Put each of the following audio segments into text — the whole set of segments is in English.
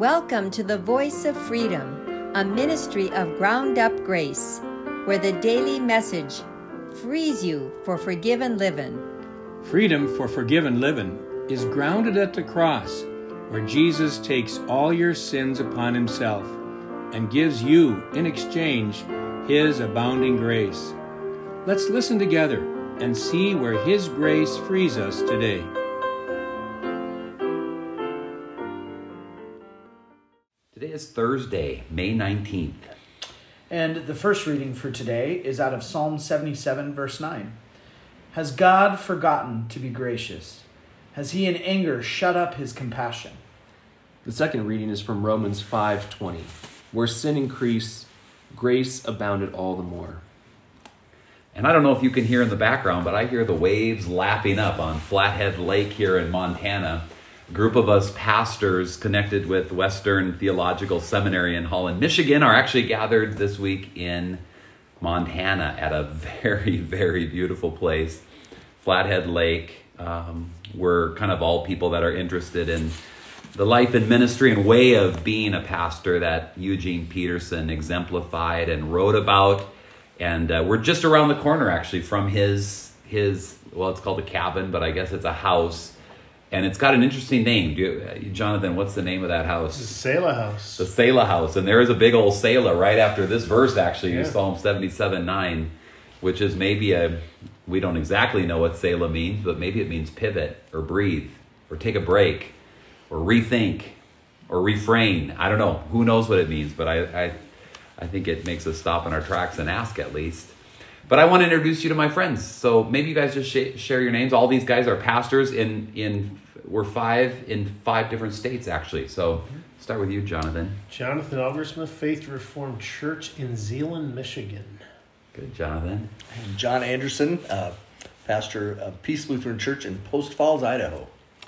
Welcome to the Voice of Freedom, a ministry of Ground Up Grace, where the daily message frees you for forgiven living. Freedom for forgiven living is grounded at the cross, where Jesus takes all your sins upon himself and gives you, in exchange, his abounding grace. Let's listen together and see where his grace frees us today. Today is Thursday, May 19th. And the first reading for today is out of Psalm 77, verse 9. Has God forgotten to be gracious? Has he in anger shut up his compassion? The second reading is from Romans 5:20. Where sin increased, grace abounded all the more. And I don't know if you can hear in the background, but I hear the waves lapping up on Flathead Lake here in Montana. A group of us pastors connected with Western Theological Seminary in Holland, Michigan, are actually gathered this week in Montana at a very, very beautiful place, Flathead Lake. We're kind of all people that are interested in the life and ministry and way of being a pastor that Eugene Peterson exemplified and wrote about. And we're just around the corner, actually, from his well, it's called a cabin, but I guess it's a house. And it's got an interesting name. Jonathan, what's the name of that house? The Selah House. The Selah House. And there is a big old Selah right after this verse, actually, Yeah. Psalm 77:9, which is maybe we don't exactly know what Selah means, but maybe it means pivot or breathe or take a break or rethink or refrain. I don't know. Who knows what it means, but I think it makes us stop in our tracks and ask at least. But I want to introduce you to my friends. So maybe you guys just share your names. All these guys are pastors we're in five different states, actually. So start with you, Jonathan. Jonathan Algersmith, Faith Reformed Church in Zeeland, Michigan. Good, Jonathan. And John Anderson, pastor of Peace Lutheran Church in Post Falls, Idaho.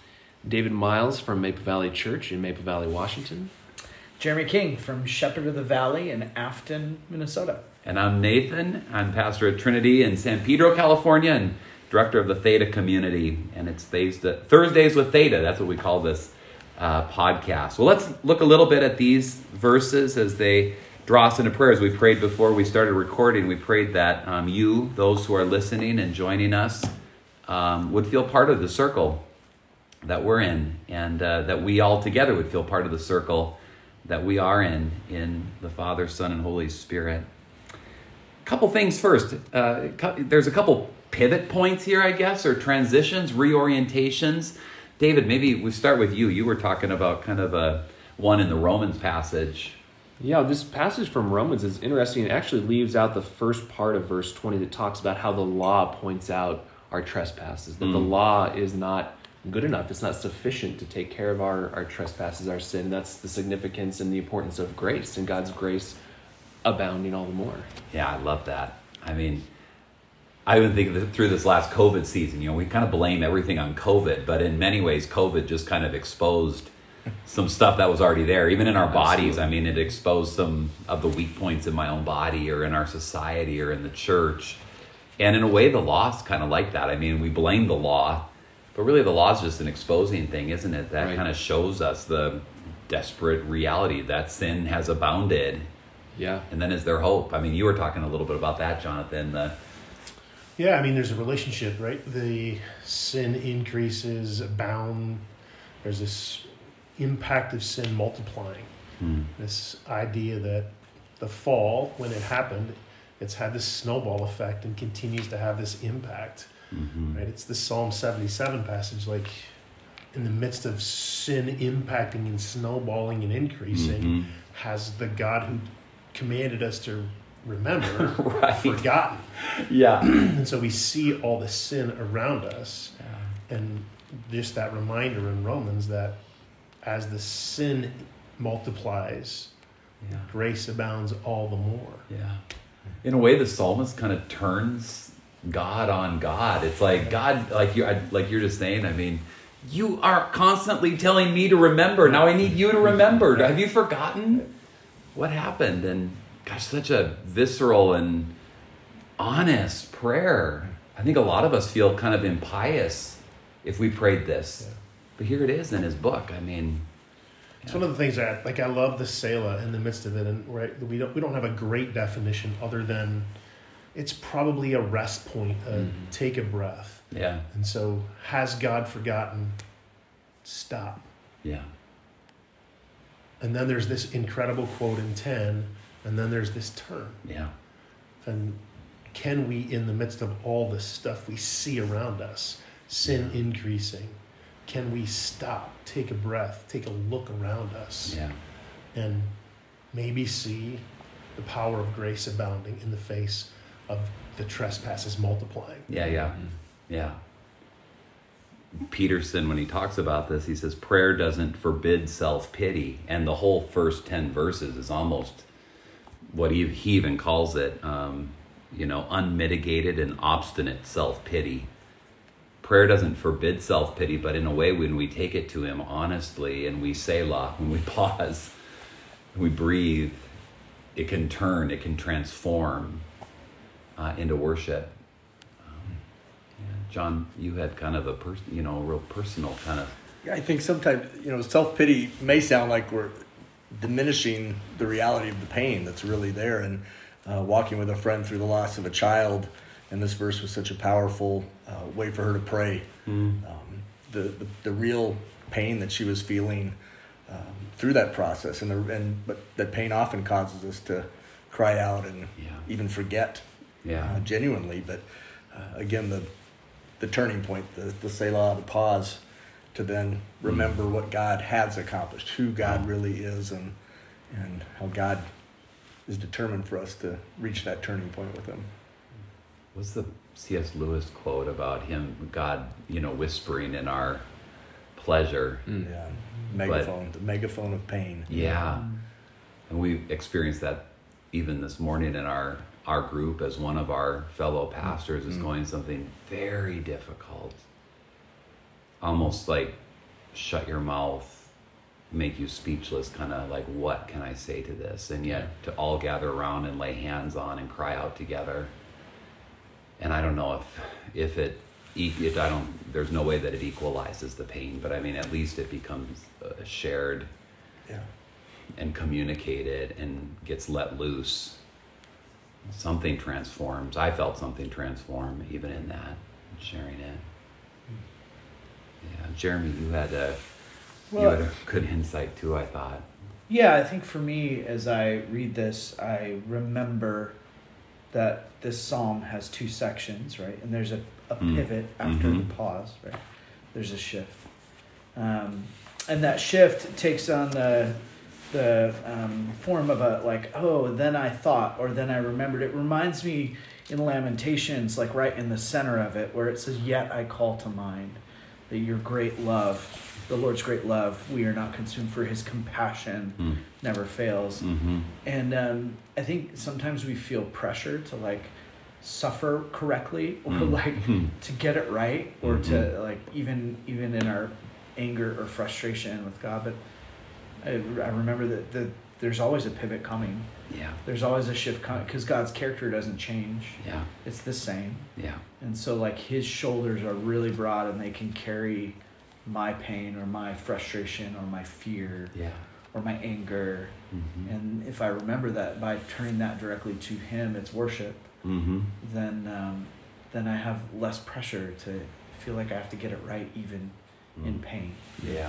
David Miles from Maple Valley Church in Maple Valley, Washington. Jeremy King from Shepherd of the Valley in Afton, Minnesota. And I'm Nathan. I'm pastor at Trinity in San Pedro, California, and director of the Theta community. And it's Thursdays with Theta. That's what we call this podcast. Well, let's look a little bit at these verses as they draw us into prayer. As we prayed before we started recording, we prayed that you, those who are listening and joining us, would feel part of the circle that we're in, and that we all together would feel part of the circle that we are in the Father, Son, and Holy Spirit. Couple things first. There's a couple pivot points here, I guess, or transitions, reorientations. David, maybe we start with you. You were talking about kind of one in the Romans passage. Yeah, this passage from Romans is interesting. It actually leaves out the first part of verse 20 that talks about how the law points out our trespasses, that the law is not good enough. It's not sufficient to take care of our trespasses, our sin. That's the significance and the importance of grace, and God's grace abounding all the more. Yeah, I love that. I mean, I even think that through this last COVID season, we kind of blame everything on COVID, but in many ways, COVID just kind of exposed some stuff that was already there, even in our bodies. I mean, it exposed some of the weak points in my own body or in our society or in the church. And in a way, the law's kind of like that. I mean, we blame the law, but really the law is just an exposing thing, isn't it? That kind of shows us the desperate reality that sin has abounded. Yeah. And then is there hope? I mean, you were talking a little bit about that, Jonathan. Yeah, I mean, there's a relationship, right? The sin increases, abound. There's this impact of sin multiplying. This idea that the fall, when it happened, it's had this snowball effect and continues to have this impact. Right? It's the Psalm 77 passage, like in the midst of sin impacting and snowballing and increasing, has the God who commanded us to remember forgotten. Yeah. And so we see all the sin around us, and just that reminder in Romans that as the sin multiplies, grace abounds all the more. Yeah. In a way, the psalmist kind of turns God on God. It's like, God, like you're just saying, I mean, you are constantly telling me to remember. Now I need you to remember. Have you forgotten what happened? And gosh, such a visceral and honest prayer. I think a lot of us feel kind of impious if we prayed this. But here it is in his book. I mean, It's one of the things that, like, I love the Selah in the midst of it, and right, we don't have a great definition other than it's probably a rest point, take a breath. Yeah. And so, has God forgotten? Stop. Yeah. And then there's this incredible quote in 10, and then there's this turn. Yeah. And can we, in the midst of all this stuff we see around us, sin increasing, can we stop, take a breath, take a look around us, and maybe see the power of grace abounding in the face of the trespasses multiplying? Yeah. Peterson, when he talks about this, he says prayer doesn't forbid self-pity, and the whole first 10 verses is almost what he even calls it, unmitigated and obstinate self-pity. Prayer doesn't forbid self-pity, but in a way, when we take it to him honestly and we Selah, when we pause, we breathe, it can turn, it can transform into worship. John, you had kind of a real personal kind of. Yeah, I think sometimes, self-pity may sound like we're diminishing the reality of the pain that's really there. And walking with a friend through the loss of a child, and this verse was such a powerful way for her to pray. The real pain that she was feeling through that process, but that pain often causes us to cry out and even forget genuinely. But again, the turning point, the Selah, the pause, to then remember what God has accomplished, who God really is, and how God is determined for us to reach that turning point with him. What's the C.S. Lewis quote about him, God, whispering in our pleasure? Yeah, the megaphone of pain. Yeah, and we experienced that even this morning in our group, as one of our fellow pastors is going something very difficult, almost like shut your mouth, make you speechless, kind of like, what can I say to this? And yet to all gather around and lay hands on and cry out together. And I don't know if there's no way that it equalizes the pain, but I mean, at least it becomes shared and communicated and gets let loose. Something transforms. I felt something transform even in that, sharing it. Yeah, Jeremy, you had a good insight too, I thought. Yeah, I think for me, as I read this, I remember that this psalm has two sections, right? And there's a pivot after the pause, right? There's a shift. And that shift takes on the form of then I thought, or then I remembered. It reminds me in Lamentations, like right in the center of it, where it says, yet I call to mind that your great love, the Lord's great love, we are not consumed, for his compassion never fails. And I think sometimes we feel pressure to suffer correctly, or to get it right, or to even in our anger or frustration with God. But I remember that there's always a pivot coming. Yeah. There's always a shift coming, because God's character doesn't change. Yeah. It's the same. Yeah. And so his shoulders are really broad, and they can carry my pain or my frustration or my fear or my anger. And if I remember that by turning that directly to him, it's worship, then I have less pressure to feel like I have to get it right even in pain. Yeah.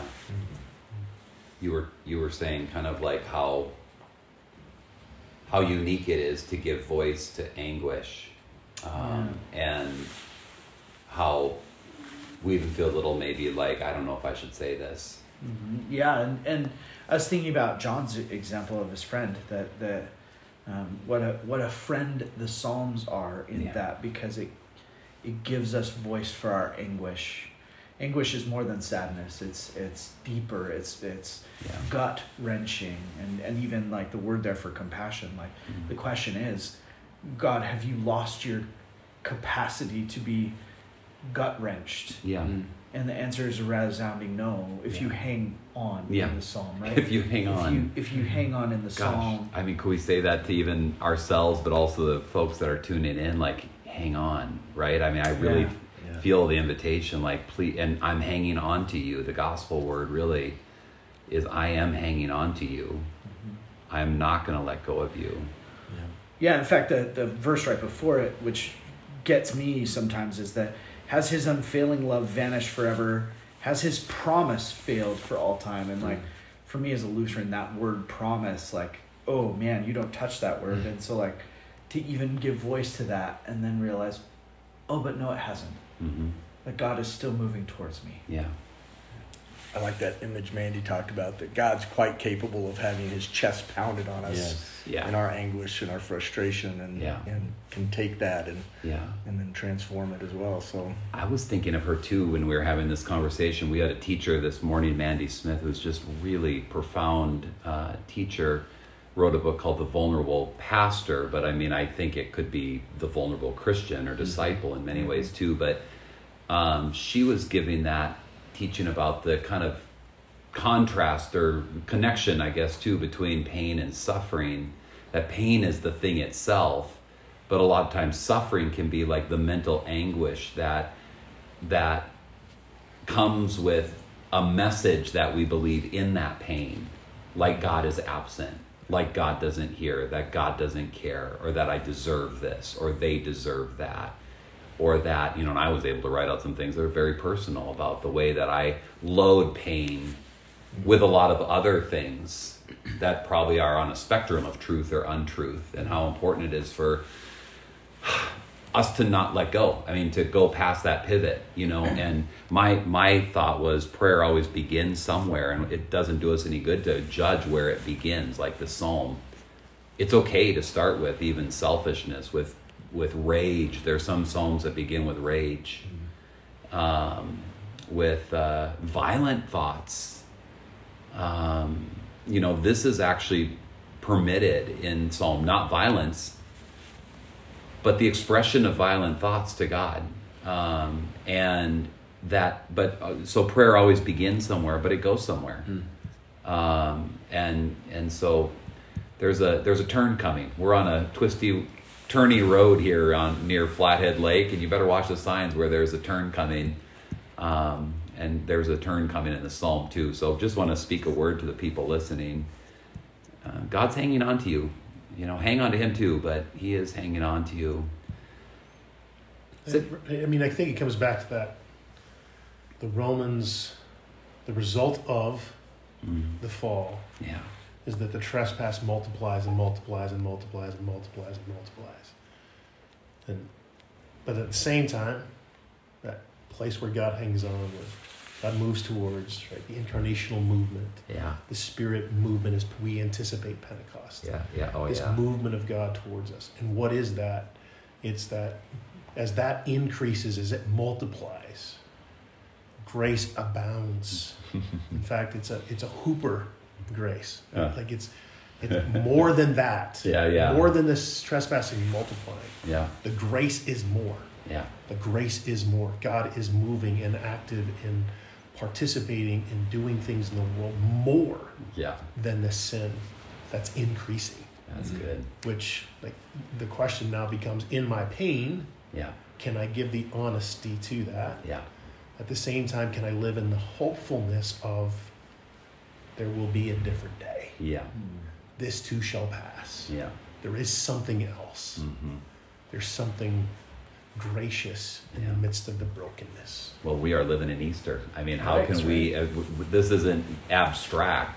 You were saying kind of like how unique it is to give voice to anguish, and how we even feel a little maybe like, I don't know if I should say this. Yeah, and I was thinking about John's example of his friend, that what a friend the Psalms are in that, because it gives us voice for our anguish. Anguish is more than sadness. It's deeper. It's gut wrenching, and even the word there for compassion. The question is, God, have you lost your capacity to be gut wrenched? Yeah. And the answer is a resounding no. If you hang on in the psalm, right? If you hang on. If you hang on in the psalm. I mean, could we say that to even ourselves, but also the folks that are tuning in? Hang on, right? I mean, I really feel the invitation, please, and I'm hanging on to you. The gospel word really, is I am hanging on to you. I am not going to let go of you. Yeah, in fact, the verse right before it, which gets me sometimes, is that has his unfailing love vanished forever? Has his promise failed for all time? And like, for me as a Lutheran, that word promise, like, oh man, you don't touch that word. And so like, to even give voice to that and then realize, oh, but no, it hasn't. That God is still moving towards me. Yeah. I like that image Mandy talked about, that God's quite capable of having his chest pounded on us in our anguish and our frustration, and can take that and then transform it as well. So I was thinking of her too when we were having this conversation. We had a teacher this morning, Mandy Smith, who's just really profound teacher, wrote a book called The Vulnerable Pastor, but I mean, I think it could be The Vulnerable Christian or Disciple in many ways too, but she was giving that teaching about the kind of contrast or connection, I guess, too, between pain and suffering. That pain is the thing itself, but a lot of times suffering can be like the mental anguish that comes with a message that we believe in that pain, like God is absent, like God doesn't hear, that God doesn't care, or that I deserve this, or they deserve that. Or that, and I was able to write out some things that are very personal about the way that I load pain with a lot of other things that probably are on a spectrum of truth or untruth, and how important it is for us to not let go. I mean, to go past that pivot, and my thought was prayer always begins somewhere, and it doesn't do us any good to judge where it begins, like the Psalm. It's okay to start with even selfishness, with rage. There's some psalms that begin with rage, with violent thoughts. This is actually permitted in Psalm, not violence, but the expression of violent thoughts to God. So prayer always begins somewhere, but it goes somewhere. And so there's a turn coming. We're on a turny road here near Flathead Lake, and you better watch the signs where there's a turn coming, and there's a turn coming in the Psalm too. So just want to speak a word to the people listening. God's hanging on to you. Hang on to him too, but he is hanging on to you. I think it comes back to that. The result of the fall is that the trespass multiplies and multiplies and multiplies and multiplies and multiplies. But at the same time, that place where God hangs on, where God moves towards, right, the incarnational movement, the Spirit movement, as we anticipate Pentecost. This movement of God towards us. And what is that? It's that as that increases, as it multiplies, grace abounds. In fact, it's a Hooper grace. Like it's more than that. More than this trespassing multiplying. The grace is more. The grace is more. God is moving and active in participating in doing things in the world more than the sin that's increasing. That's good. Which, like, the question now becomes, in my pain, can I give the honesty to that? At the same time, can I live in the hopefulness of there will be a different day? This too shall pass. There is something else. There's something gracious in the midst of the brokenness. Well, we are living in Easter. I mean, how can we... this isn't abstract.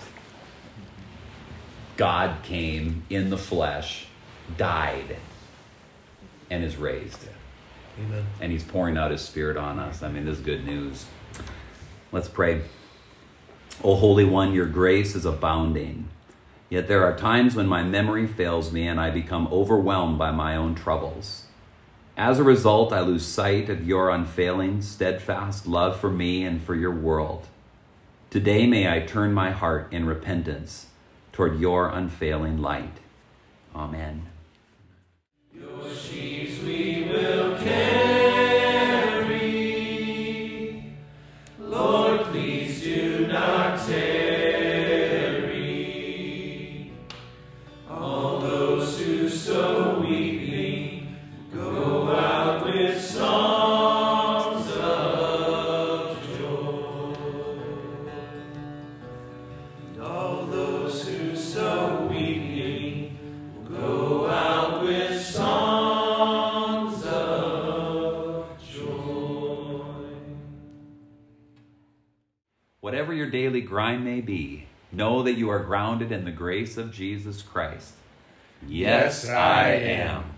God came in the flesh, died, and is raised. Amen. And he's pouring out his Spirit on us. I mean, this is good news. Let's pray. O Holy One, your grace is abounding. Yet there are times when my memory fails me and I become overwhelmed by my own troubles. As a result, I lose sight of your unfailing, steadfast love for me and for your world. Today may I turn my heart in repentance toward your unfailing light. Amen. Your sheaves we will carry. Lord, please do not tarry. All those who sow weeping go out with songs of joy. whatever your daily grind may be, know that you are grounded in the grace of Jesus Christ. Yes, I am.